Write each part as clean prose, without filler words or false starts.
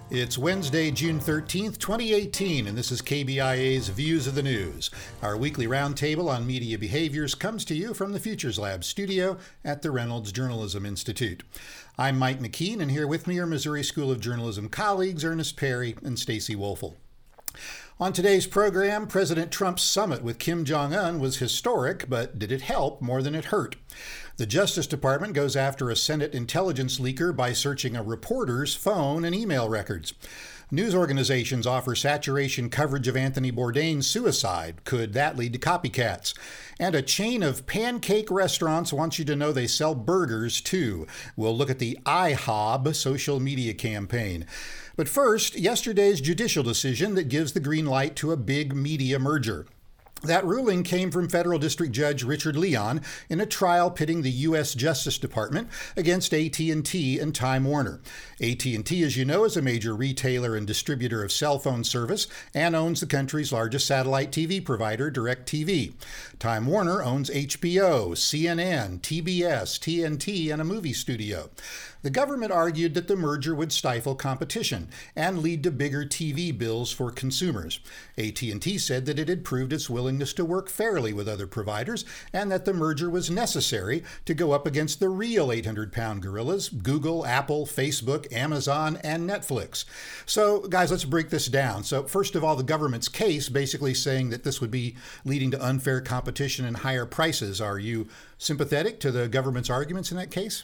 It's Wednesday, June 13th, 2018, and this is KBIA's Views of the News. Our weekly roundtable on media behaviors comes to you from the Futures Lab studio at the Reynolds Journalism Institute. I'm Mike McKean, and here with me are Missouri School of Journalism colleagues Ernest Perry and Stacy Woelfel. On today's program, President Trump's summit with Kim Jong-un was historic, but did it help more than it hurt? The Justice Department goes after a Senate intelligence leaker by searching a reporter's phone and email records. News organizations offer saturation coverage of Anthony Bourdain's suicide. Could that lead to copycats? And a chain of pancake restaurants wants you to know they sell burgers, too. We'll look at the IHOB social media campaign. But first, yesterday's judicial decision that gives the green light to a big media merger. That ruling came from Federal District Judge Richard Leon in a trial pitting the U.S. Justice Department against AT&T and Time Warner. AT&T, as you know, is a major retailer and distributor of cell phone service and owns the country's largest satellite TV provider, DirecTV. Time Warner owns HBO, CNN, TBS, TNT, and a movie studio. The government argued that the merger would stifle competition and lead to bigger TV bills for consumers. AT&T said that it had proved its willingness to work fairly with other providers and that the merger was necessary to go up against the real 800-pound gorillas, Google, Apple, Facebook, Amazon, and Netflix. So, guys, let's break this down. So, first of all, the government's case basically saying that this would be leading to unfair competition and higher prices. Are you sympathetic to the government's arguments in that case?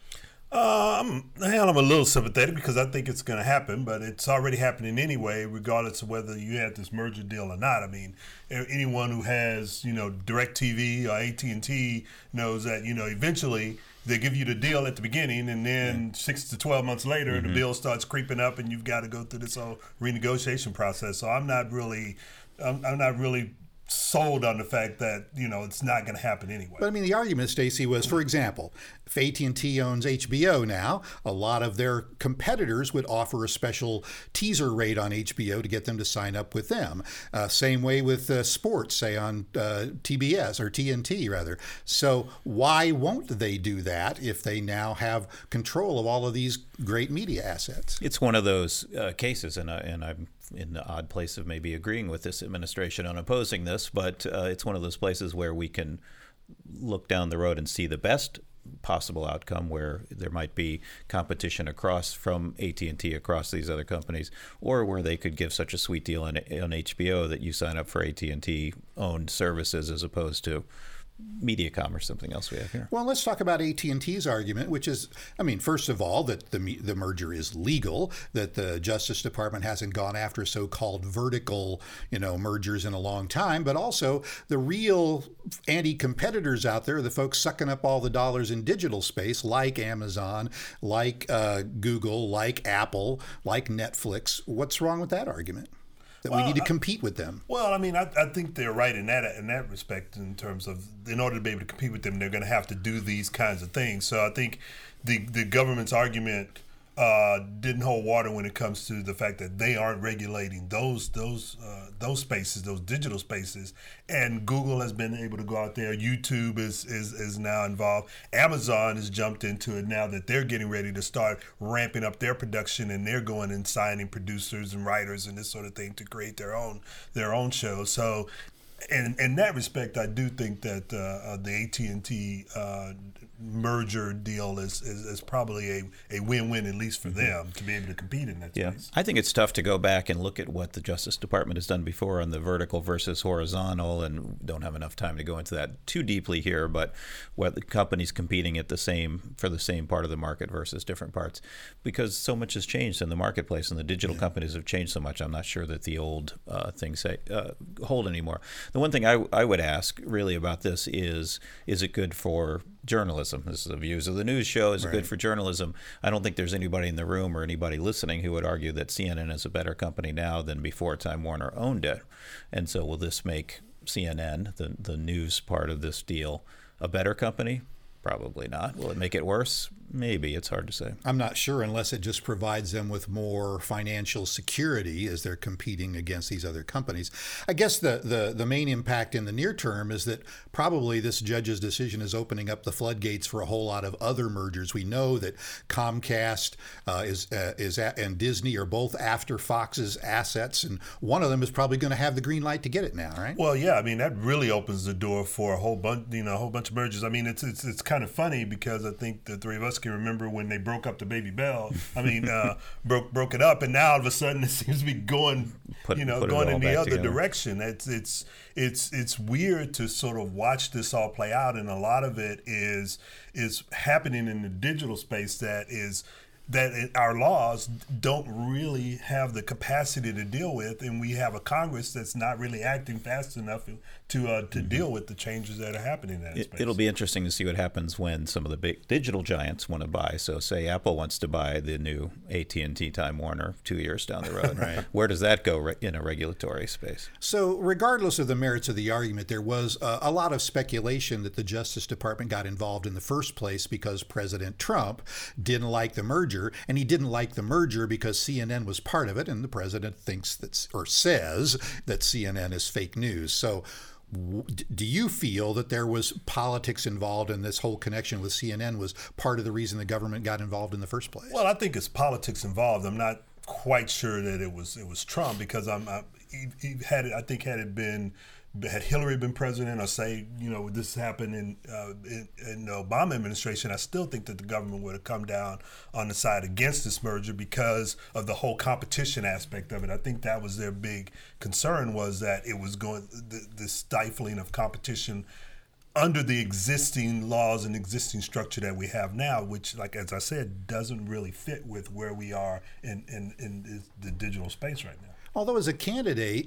I'm a little sympathetic because I think it's going to happen, but it's already happening anyway, regardless of whether you had this merger deal or not. I mean, anyone who has, DirecTV or AT&T knows that, eventually they give you the deal at the beginning, and then 6 to 12 months later, the bill starts creeping up, and you've got to go through this whole renegotiation process. So I'm not really sold on the fact that, it's not going to happen anyway. But I mean, the argument, Stacy, was, for example, if AT&T owns HBO now, a lot of their competitors would offer a special teaser rate on HBO to get them to sign up with them. Same way with sports, say on TBS or TNT, rather. So why won't they do that if they now have control of all of these great media assets? It's one of those cases, and I'm in the odd place of maybe agreeing with this administration on opposing this, but it's one of those places where we can look down the road and see the best possible outcome where there might be competition across from AT&T across these other companies, or where they could give such a sweet deal on HBO that you sign up for AT&T owned services as opposed to Mediacom or something else we have here. Well, let's talk about AT&T's argument, which is, first of all, that the merger is legal, that the Justice Department hasn't gone after so-called vertical, mergers in a long time, but also the real anti-competitors out there, the folks sucking up all the dollars in digital space, like Amazon, like Google, like Apple, like Netflix. What's wrong with that argument? That we need to compete with them. Well, I think they're right in that respect, in terms of, in order to be able to compete with them, they're going to have to do these kinds of things. So I think the government's argument didn't hold water when it comes to the fact that they aren't regulating those spaces, those digital spaces. And Google has been able to go out there. YouTube is now involved. Amazon has jumped into it now that they're getting ready to start ramping up their production, and they're going and signing producers and writers and this sort of thing to create their own shows. So, in that respect, I do think that the AT&T merger deal is probably a win-win, at least for them, to be able to compete in that space. I think it's tough to go back and look at what the Justice Department has done before on the vertical versus horizontal, and don't have enough time to go into that too deeply here, but what the companies competing for the same part of the market versus different parts, because so much has changed in the marketplace, and the digital companies have changed so much. I'm not sure that the old things hold anymore. The one thing I would ask really about this is it good for journalism? This is the Views of the News show. Is it good for journalism? I don't think there's anybody in the room or anybody listening who would argue that CNN is a better company now than before Time Warner owned it. And so will this make CNN, the news part of this deal, a better company? Probably not. Will it make it worse? Maybe. It's hard to say. I'm not sure, unless it just provides them with more financial security as they're competing against these other companies. I guess the main impact in the near term is that probably this judge's decision is opening up the floodgates for a whole lot of other mergers. We know that Comcast and Disney are both after Fox's assets, and one of them is probably going to have the green light to get it now, right? Well, yeah. I mean, that really opens the door for a whole bunch of mergers. I mean, it's kind of funny because I think the three of us can remember when they broke up the Baby Bell. I mean, broke it up, and now all of a sudden it seems to be going in the other direction. It's weird to sort of watch this all play out, and a lot of it is happening in the digital space that our laws don't really have the capacity to deal with, and we have a Congress that's not really acting fast enough to deal with the changes that are happening in that space. It'll be interesting to see what happens when some of the big digital giants want to buy. So say Apple wants to buy the new AT&T Time Warner 2 years down the road. Right. Where does that go in a regulatory space? So regardless of the merits of the argument, there was a lot of speculation that the Justice Department got involved in the first place because President Trump didn't like the merger, and he didn't like the merger because CNN was part of it, and the president thinks says that CNN is fake news. So do you feel that there was politics involved in this whole connection with CNN was part of the reason the government got involved in the first place? Well, I think it's politics involved. I'm not quite sure that it was Trump, because had Hillary been president, or say, this happened in the Obama administration, I still think that the government would have come down on the side against this merger because of the whole competition aspect of it. I think that was their big concern, was that it was going the stifling of competition under the existing laws and existing structure that we have now, which, like as I said, doesn't really fit with where we are in the digital space right now. Although as a candidate,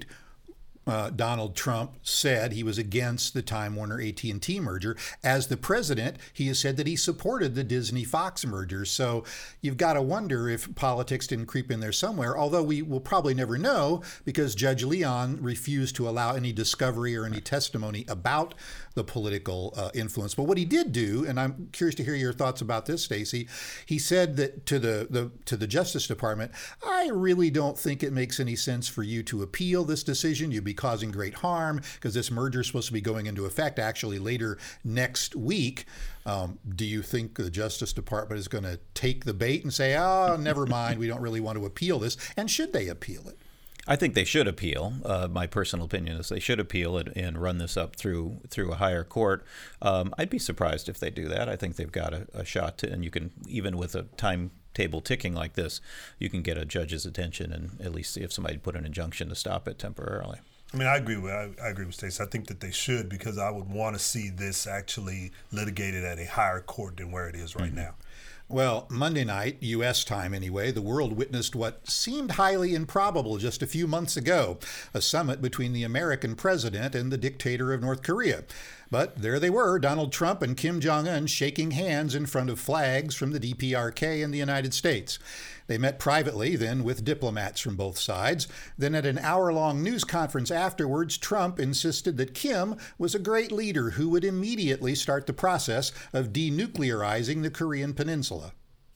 Donald Trump said he was against the Time Warner AT&T merger. As the president, he has said that he supported the Disney-Fox merger. So you've got to wonder if politics didn't creep in there somewhere, although we will probably never know because Judge Leon refused to allow any discovery or any testimony about the political influence. But what he did do, and I'm curious to hear your thoughts about this, Stacey, he said that to the Justice Department, I really don't think it makes any sense for you to appeal this decision. You'd be causing great harm because this merger is supposed to be going into effect actually later next week. Do you think the Justice Department is going to take the bait and say, never mind, we don't really want to appeal this? And should they appeal it? I think they should appeal. My personal opinion is they should appeal it and run this up through a higher court. I'd be surprised if they do that. I think they've got a shot to, and you can, even with a timetable ticking like this, you can get a judge's attention and at least see if somebody put an injunction to stop it temporarily. I mean, I agree with Stacey. I think that they should, because I would want to see this actually litigated at a higher court than where it is right now. Well, Monday night, U.S. time anyway, the world witnessed what seemed highly improbable just a few months ago, a summit between the American president and the dictator of North Korea. But there they were, Donald Trump and Kim Jong-un shaking hands in front of flags from the DPRK and the United States. They met privately, then with diplomats from both sides. Then at an hour-long news conference afterwards, Trump insisted that Kim was a great leader who would immediately start the process of denuclearizing the Korean peninsula.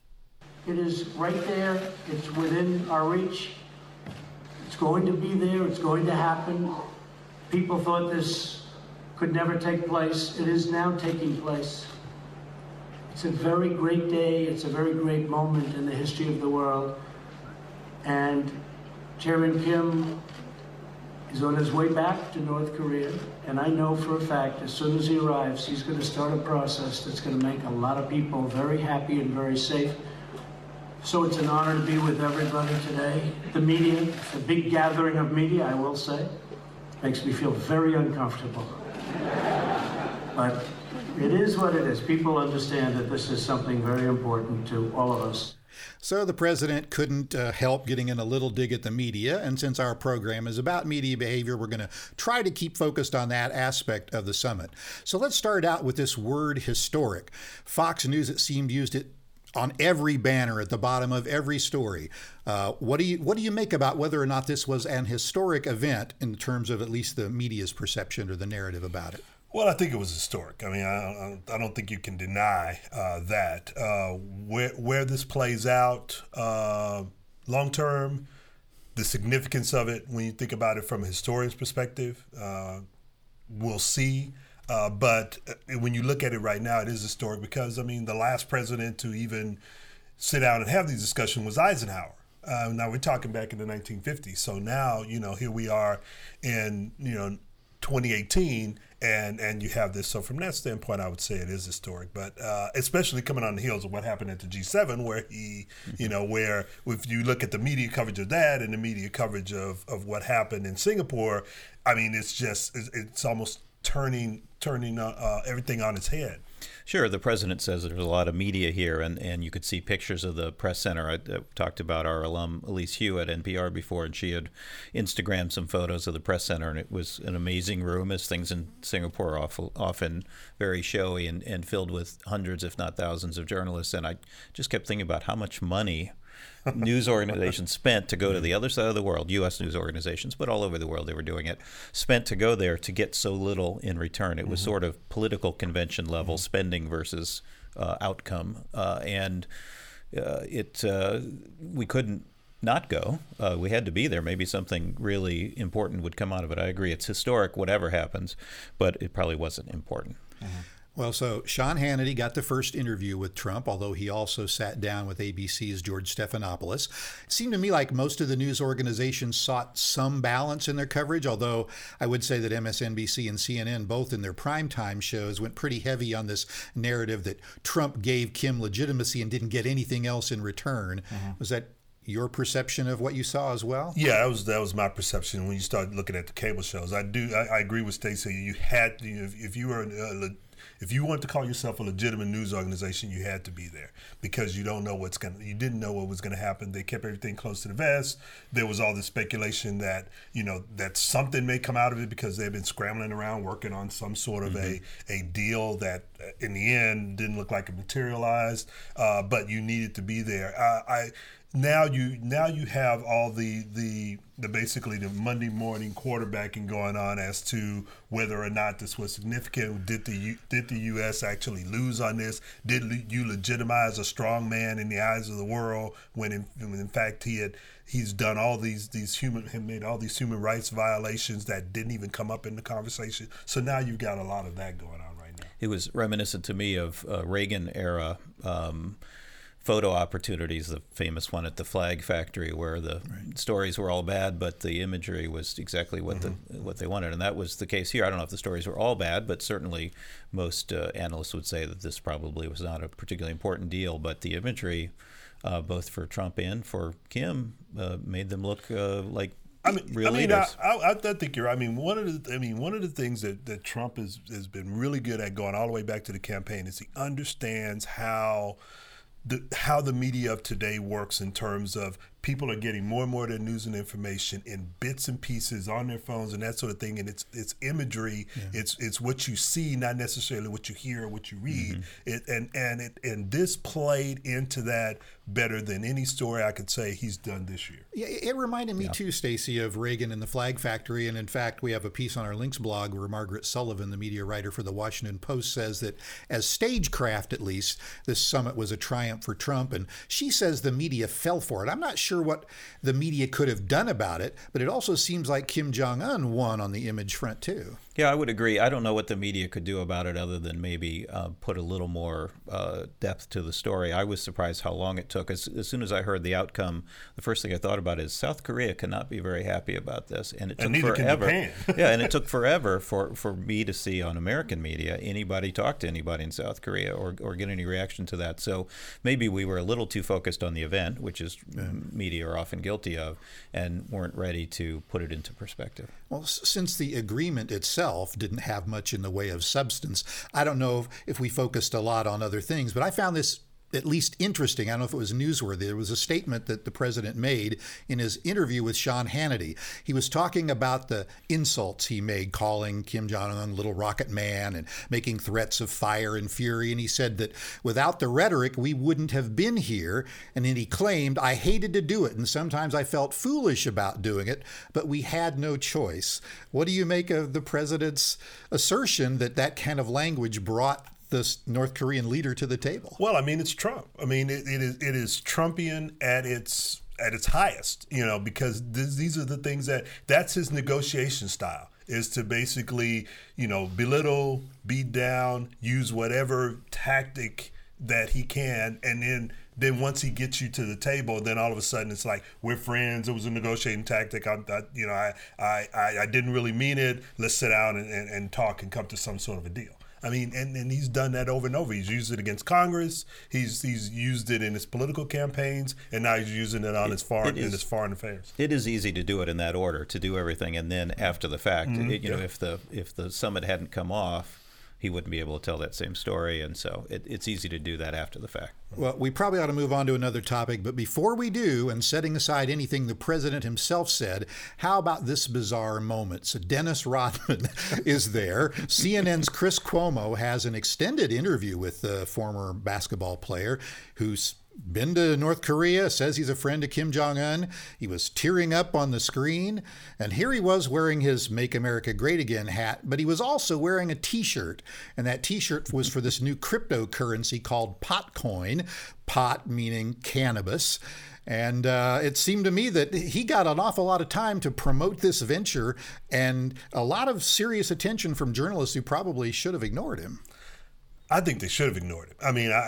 It is right there. It's within our reach. It's going to be there. It's going to happen. People thought this could never take place. It is now taking place. It's a very great day. It's a very great moment in the history of the world. And Chairman Kim is on his way back to North Korea. And I know for a fact, as soon as he arrives, he's going to start a process that's going to make a lot of people very happy and very safe. So it's an honor to be with everybody today. The media, it's a big gathering of media, I will say. Makes me feel very uncomfortable. But it is what it is. People understand that this is something very important to all of us. So the president couldn't help getting in a little dig at the media. And since our program is about media behavior, we're going to try to keep focused on that aspect of the summit. So let's start out with this word historic. Fox News, it seemed, used it on every banner at the bottom of every story. What do you make about whether or not this was an historic event in terms of at least the media's perception or the narrative about it? Well, I think it was historic. I mean, I don't think you can deny that. Where this plays out long term, the significance of it, when you think about it from a historian's perspective, we'll see. But when you look at it right now, it is historic because, I mean, the last president to even sit down and have these discussions was Eisenhower. Now we're talking back in the 1950s. So now, here we are in, 2018, and you have this. So from that standpoint, I would say it is historic, but especially coming on the heels of what happened at the G7, where he, where if you look at the media coverage of that and the media coverage of what happened in Singapore, I mean, it's almost turning everything on its head. Sure, the president says there's a lot of media here, and you could see pictures of the press center. I talked about our alum Elise Hu at NPR before, and she had Instagrammed some photos of the press center, and it was an amazing room, as things in Singapore are often very showy and filled with hundreds, if not thousands, of journalists. And I just kept thinking about how much money news organizations spent to go to the other side of the world, U.S. news organizations, but all over the world they were doing it, spent to go there to get so little in return. It was sort of political convention level spending versus outcome. We couldn't not go. We had to be there. Maybe something really important would come out of it. I agree. It's historic, whatever happens, but it probably wasn't important. Well, so Sean Hannity got the first interview with Trump, although he also sat down with ABC's George Stephanopoulos. It seemed to me like most of the news organizations sought some balance in their coverage, although I would say that MSNBC and CNN, both in their primetime shows, went pretty heavy on this narrative that Trump gave Kim legitimacy and didn't get anything else in return. Was that your perception of what you saw as well? Yeah, that was my perception when you started looking at the cable shows. I agree with Stacey. You had to, if you wanted to call yourself a legitimate news organization, you had to be there because you didn't know what was going to happen. They kept everything close to the vest. There was all this speculation that, that something may come out of it because they've been scrambling around working on some sort of a deal that in the end didn't look like it materialized, but you needed to be there. Now you have all the basically the Monday morning quarterbacking going on as to whether or not this was significant. Did the U.S. actually lose on this? Did you legitimize a strong man in the eyes of the world when in fact he's done all these made all these human rights violations that didn't even come up in the conversation? So now you've got a lot of that going on right now. It was reminiscent to me of Reagan era photo opportunities, the famous one at the Flag Factory where the stories were all bad, but the imagery was exactly what they wanted. And that was the case here. I don't know if the stories were all bad, but certainly most analysts would say that this probably was not a particularly important deal. But the imagery, both for Trump and for Kim, made them look like real leaders. I think you're right. I mean, one of the things that Trump has been really good at going all the way back to the campaign is he understands how the media of today works in terms of people are getting more and more of their news and information in bits and pieces on their phones and that sort of thing. And it's imagery. Yeah. It's what you see, not necessarily what you hear or what you read. And this played into that better than any story I could say he's done this year. Yeah, it reminded me too, Stacey, of Reagan and the Flag Factory. And in fact, we have a piece on our Links blog where Margaret Sullivan, the media writer for the Washington Post, says that as stagecraft, at least, this summit was a triumph for Trump. And she says the media fell for it. I'm not sure what the media could have done about it, but it also seems like Kim Jong-un won on the image front too. Yeah, I would agree. I don't know what the media could do about it other than maybe put a little more depth to the story. I was surprised how long it took. As soon as I heard the outcome, the first thing I thought about is South Korea cannot be very happy about this. And it took forever. Yeah, and it took forever for me to see on American media anybody talk to anybody in South Korea or get any reaction to that. So maybe we were a little too focused on the event, which is media are often guilty of, and weren't ready to put it into perspective. Well, since the agreement itself didn't have much in the way of substance, I don't know if we focused a lot on other things, but I found this at least interesting. I don't know if it was newsworthy. There was a statement that the president made in his interview with Sean Hannity. He was talking about the insults he made, calling Kim Jong-un Little Rocket Man and making threats of fire and fury. And he said that without the rhetoric, we wouldn't have been here. And then he claimed, I hated to do it, and sometimes I felt foolish about doing it, but we had no choice. What do you make of the president's assertion that that kind of language brought the North Korean leader to the table? Well, I mean, it's Trump. I mean, it is Trumpian at its highest, because these are the things that's his negotiation style, is to basically, belittle, beat down, use whatever tactic that he can, and then once he gets you to the table, then all of a sudden it's like, we're friends. It was a negotiating tactic. I didn't really mean it. Let's sit down and talk and come to some sort of a deal. I mean, and he's done that over and over. He's used it against Congress. He's used it in his political campaigns, and now he's using it on his foreign affairs. It is easy to do it in that order, to do everything, and then after the fact, if the summit hadn't come off, he wouldn't be able to tell that same story, and so it's easy to do that after the fact. Well, we probably ought to move on to another topic, but before we do, and setting aside anything the president himself said, how about this bizarre moment? So Dennis Rodman is there. CNN's Chris Cuomo has an extended interview with the former basketball player who's been to North Korea, says he's a friend of Kim Jong-un. He was tearing up on the screen. And here he was wearing his Make America Great Again hat, but he was also wearing a T-shirt. And that T-shirt was for this new cryptocurrency called Potcoin, pot meaning cannabis. And it seemed to me that he got an awful lot of time to promote this venture and a lot of serious attention from journalists who probably should have ignored him. I think they should have ignored it. I mean,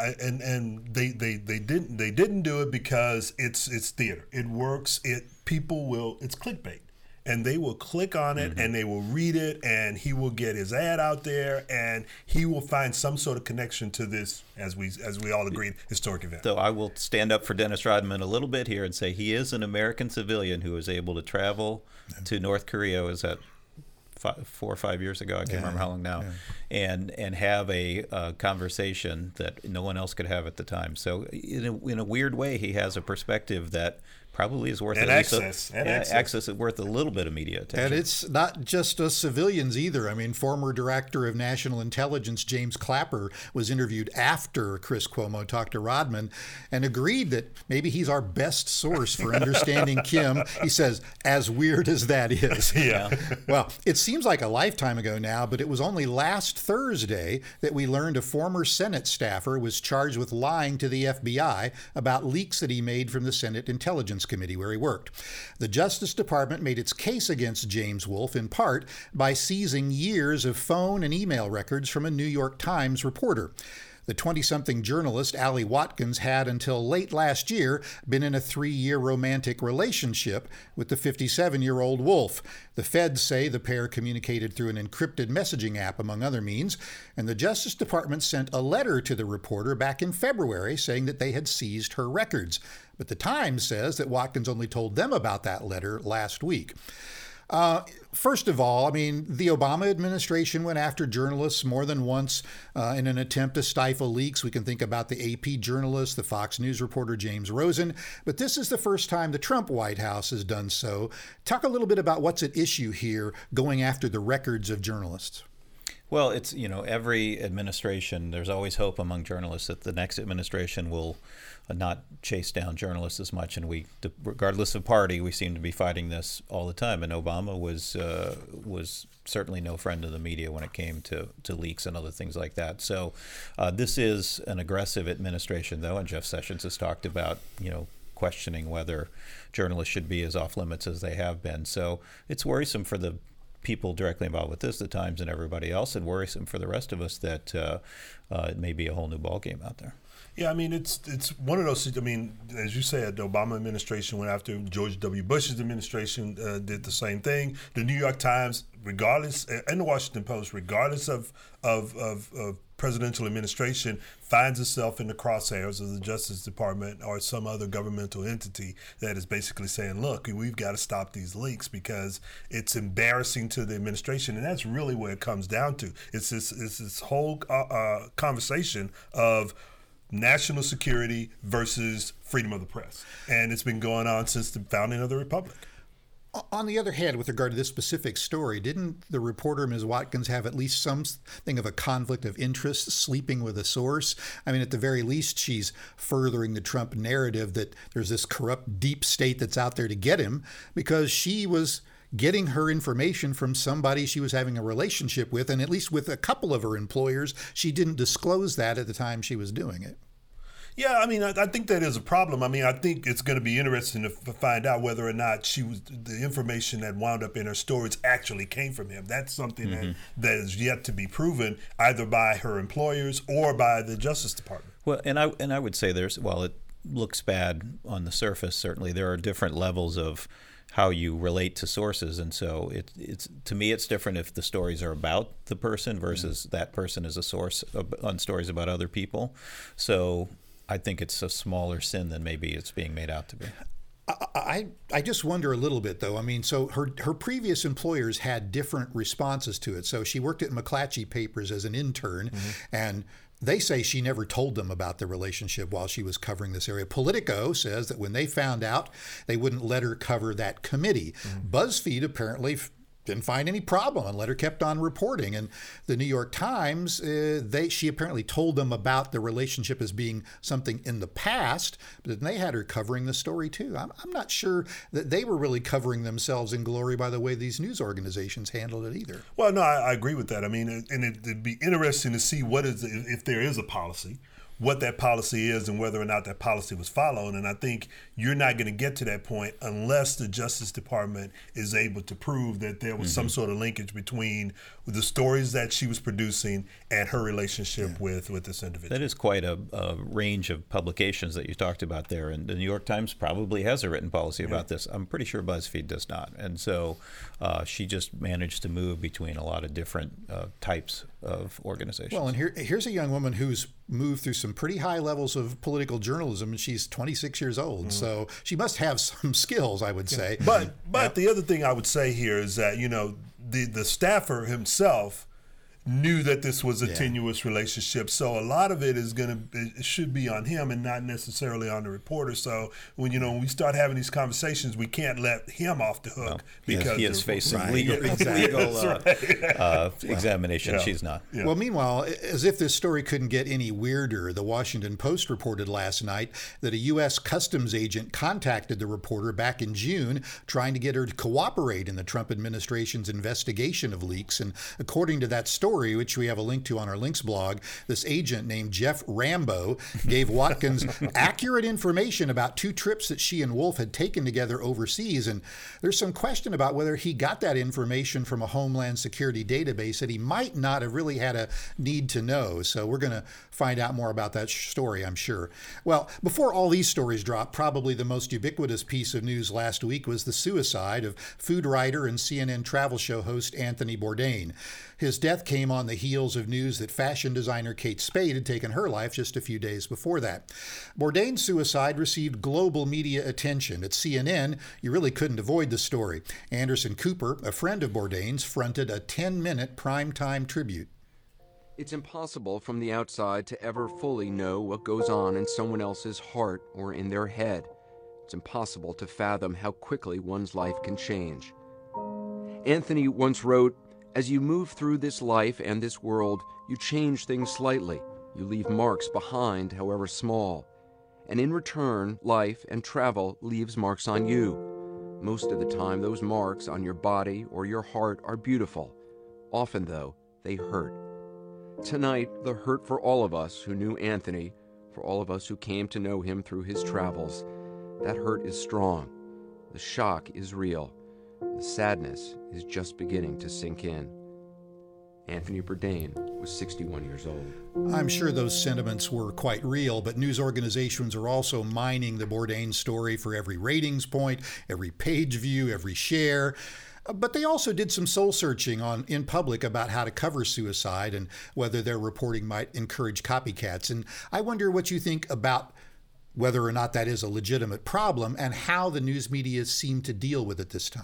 they didn't do it because it's theater. It works. It's clickbait, and they will click on it and they will read it, and he will get his ad out there, and he will find some sort of connection to this, as we all agreed, historic event. So I will stand up for Dennis Rodman a little bit here and say he is an American civilian who was able to travel to North Korea. Is that 4 or 5 years ago? I can't remember how long now. Yeah. And have a conversation that no one else could have at the time. So in a weird way, he has a perspective that probably is worth access is worth a little bit of media attention. And it's not just us civilians either. I mean, former Director of National Intelligence James Clapper was interviewed after Chris Cuomo talked to Rodman and agreed that maybe he's our best source for understanding Kim. He says, as weird as that is. Yeah. Well, it seems like a lifetime ago now, but it was only last Thursday that we learned a former Senate staffer was charged with lying to the FBI about leaks that he made from the Senate Intelligence Committee where he worked. The Justice Department made its case against James Wolfe in part by seizing years of phone and email records from a New York Times reporter. The 20-something journalist, Allie Watkins, had until late last year been in a 3-year romantic relationship with the 57-year-old Wolfe. The feds say the pair communicated through an encrypted messaging app, among other means, and the Justice Department sent a letter to the reporter back in February saying that they had seized her records. But the Times says that Watkins only told them about that letter last week. First of all, I mean, the Obama administration went after journalists more than once in an attempt to stifle leaks. We can think about the AP journalist, the Fox News reporter James Rosen, but this is the first time the Trump White House has done so. Talk a little bit about what's at issue here going after the records of journalists. Well, it's, every administration, there's always hope among journalists that the next administration will not chase down journalists as much. And we, regardless of party, we seem to be fighting this all the time. And Obama was certainly no friend of the media when it came to leaks and other things like that. So this is an aggressive administration, though, and Jeff Sessions has talked about, questioning whether journalists should be as off limits as they have been. So it's worrisome for the people directly involved with this, the Times and everybody else, and worrisome for the rest of us that it may be a whole new ballgame out there. Yeah, I mean, it's one of those, I mean, as you said, the Obama administration went after George W. Bush's administration, did the same thing. The New York Times, regardless, and the Washington Post, regardless of presidential administration, finds itself in the crosshairs of the Justice Department or some other governmental entity that is basically saying, look, we've got to stop these leaks because it's embarrassing to the administration. And that's really where it comes down to. It's this whole conversation of national security versus freedom of the press. And it's been going on since the founding of the Republic. On the other hand, with regard to this specific story, didn't the reporter, Ms. Watkins, have at least something of a conflict of interest, sleeping with a source? I mean, at the very least, she's furthering the Trump narrative that there's this corrupt deep state that's out there to get him, because she was getting her information from somebody she was having a relationship with, and at least with a couple of her employers, she didn't disclose that at the time she was doing it. Yeah, I mean, I think that is a problem. I mean, I think it's going to be interesting to find out whether or not the information that wound up in her stories actually came from him. That's something that is yet to be proven, either by her employers or by the Justice Department. Well, and I would say while it looks bad on the surface, certainly there are different levels of how you relate to sources, and so it's to me it's different if the stories are about the person versus that person is a source on stories about other people. So I think it's a smaller sin than maybe it's being made out to be. I just wonder a little bit, though. I mean, so her previous employers had different responses to it. So she worked at McClatchy Papers as an intern, and they say she never told them about the relationship while she was covering this area. Politico says that when they found out, they wouldn't let her cover that committee. BuzzFeed apparently didn't find any problem and let her kept on reporting. And the New York Times, she apparently told them about the relationship as being something in the past, but then they had her covering the story too. I'm not sure that they were really covering themselves in glory by the way these news organizations handled it either. Well, no, I agree with that. I mean, and it'd be interesting to see if there is a policy, what that policy is and whether or not that policy was followed. And I think you're not going to get to that point unless the Justice Department is able to prove that there was some sort of linkage between the stories that she was producing and her relationship with this individual. That is quite a range of publications that you talked about there. And the New York Times probably has a written policy about this. I'm pretty sure BuzzFeed does not. And so she just managed to move between a lot of different types of organizations. Well, and here's a young woman who's moved through some pretty high levels of political journalism, and she's 26 years old. So she must have some skills, I would say. But the other thing I would say here is that, the staffer himself knew that this was a tenuous relationship. So a lot of it it should be on him and not necessarily on the reporter. So when we start having these conversations, we can't let him off the hook because he is facing legal examination. She's not. Yeah. Well, meanwhile, as if this story couldn't get any weirder, the Washington Post reported last night that a U.S. customs agent contacted the reporter back in June trying to get her to cooperate in the Trump administration's investigation of leaks. And according to that story, which we have a link to on our links blog, this agent named Jeff Rambo gave Watkins accurate information about 2 trips that she and Wolf had taken together overseas. And there's some question about whether he got that information from a Homeland Security database that he might not have really had a need to know. So we're going to find out more about that story, I'm sure. Well, before all these stories drop, probably the most ubiquitous piece of news last week was the suicide of food writer and CNN travel show host Anthony Bourdain. His death came on the heels of news that fashion designer Kate Spade had taken her life just a few days before that. Bourdain's suicide received global media attention. At CNN, you really couldn't avoid the story. Anderson Cooper, a friend of Bourdain's, fronted a 10-minute primetime tribute. It's impossible from the outside to ever fully know what goes on in someone else's heart or in their head. It's impossible to fathom how quickly one's life can change. Anthony once wrote, "As you move through this life and this world, you change things slightly. You leave marks behind, however small. And in return, life and travel leaves marks on you. Most of the time, those marks on your body or your heart are beautiful. Often, though, they hurt. Tonight, the hurt for all of us who knew Anthony, for all of us who came to know him through his travels, that hurt is strong. The shock is real. The sadness is just beginning to sink in." Anthony Bourdain was 61 years old. I'm sure those sentiments were quite real, but news organizations are also mining the Bourdain story for every ratings point, every page view, every share. But they also did some soul searching in public about how to cover suicide and whether their reporting might encourage copycats. And I wonder what you think about whether or not that is a legitimate problem and how the news media seem to deal with it this time.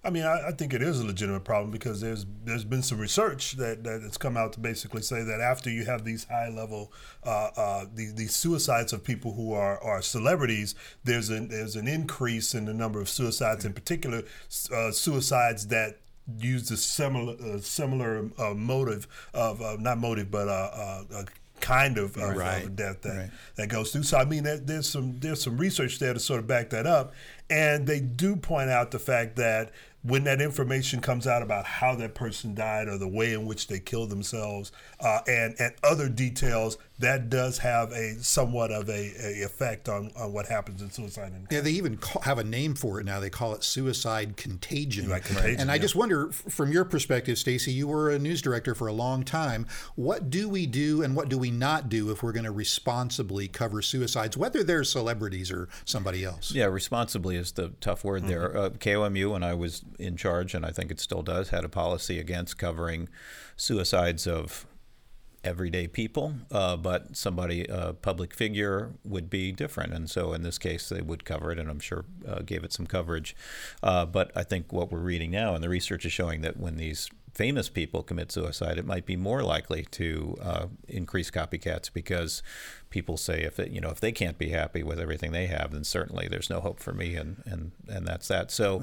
I mean, I think it is a legitimate problem because there's been some research that has come out to basically say that after you have these high level these suicides of people who are celebrities, there's an increase in the number of suicides, in particular suicides that use the similar motive of not motive but kind of death that goes through. So I mean, there's some research there to sort of back that up, and they do point out the fact that when that information comes out about how that person died or the way in which they killed themselves and other details, that does have somewhat of a effect on what happens in suicide. Yeah, they even have a name for it now. They call it suicide contagion. Right, contagion. And I just wonder, from your perspective, Stacey, you were a news director for a long time. What do we do and what do we not do if we're going to responsibly cover suicides, whether they're celebrities or somebody else? Yeah, responsibly is the tough word there. KOMU, when I was in charge, and I think it still does, had a policy against covering suicides of everyday people, but somebody, a public figure, would be different. And so in this case, they would cover it, and I'm sure gave it some coverage. But I think what we're reading now, and the research is showing that when these famous people commit suicide, it might be more likely to increase copycats, because people say if they can't be happy with everything they have, then certainly there's no hope for me, and that's that. So,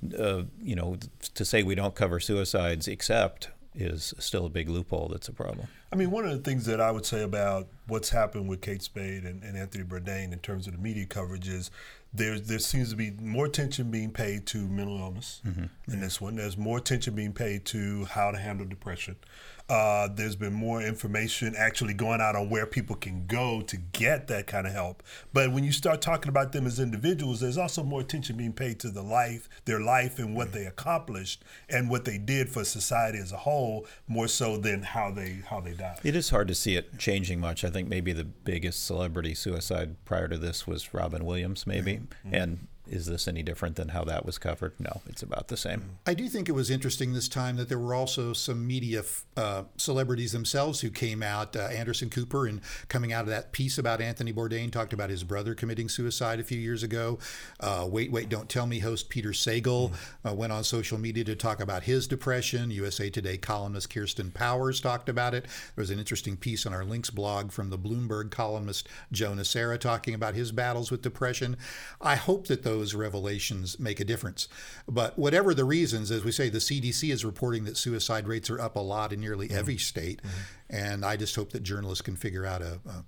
to say we don't cover suicides except is still a big loophole that's a problem. I mean, one of the things that I would say about what's happened with Kate Spade and Anthony Bourdain in terms of the media coverage is there seems to be more attention being paid to mental illness in this one. There's more attention being paid to how to handle depression. There's been more information actually going out on where people can go to get that kind of help. But when you start talking about them as individuals, there's also more attention being paid to their life and what they accomplished and what they did for society as a whole, more so than how they died. It is hard to see it changing much. I think maybe the biggest celebrity suicide prior to this was Robin Williams, maybe. And is this any different than how that was covered? No, it's about the same. I do think it was interesting this time that there were also some media celebrities themselves who came out. Anderson Cooper, and coming out of that piece about Anthony Bourdain, talked about his brother committing suicide a few years ago. Wait, Don't Tell Me host Peter Sagal went on social media to talk about his depression. USA Today columnist Kirsten Powers talked about it. There was an interesting piece on our Links blog from the Bloomberg columnist Joe Nocera talking about his battles with depression. I hope that those revelations make a difference. But whatever the reasons, as we say, the CDC is reporting that suicide rates are up a lot in nearly every state. And I just hope that journalists can figure out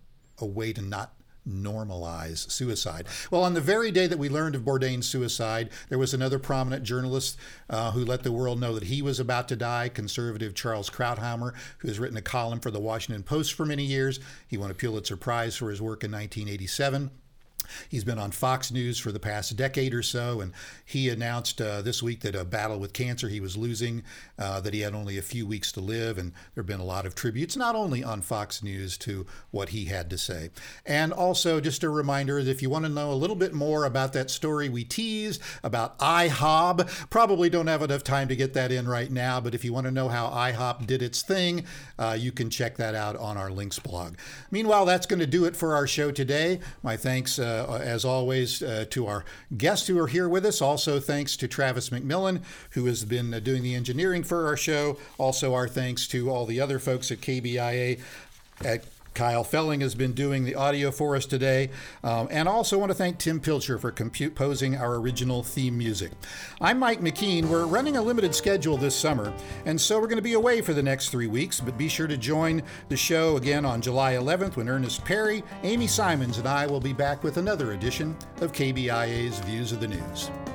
a way to not normalize suicide. Well, on the very day that we learned of Bourdain's suicide, there was another prominent journalist who let the world know that he was about to die, conservative Charles Krauthammer, who has written a column for the Washington Post for many years. He won a Pulitzer Prize for his work in 1987. He's been on Fox News for the past decade or so, and he announced this week that a battle with cancer he was losing, that he had only a few weeks to live, and there have been a lot of tributes, not only on Fox News, to what he had to say. And also, just a reminder that if you want to know a little bit more about that story we teased about IHOB, probably don't have enough time to get that in right now, but if you want to know how IHOP did its thing, you can check that out on our Links blog. Meanwhile, that's going to do it for our show today. My thanks as always, to our guests who are here with us. Also, thanks to Travis McMillan, who has been doing the engineering for our show. Also, our thanks to all the other folks at KBIA. Kyle Felling has been doing the audio for us today. And also want to thank Tim Pilcher for composing our original theme music. I'm Mike McKean. We're running a limited schedule this summer, and so we're going to be away for the next 3 weeks, but be sure to join the show again on July 11th when Ernest Perry, Amy Simons, and I will be back with another edition of KBIA's Views of the News.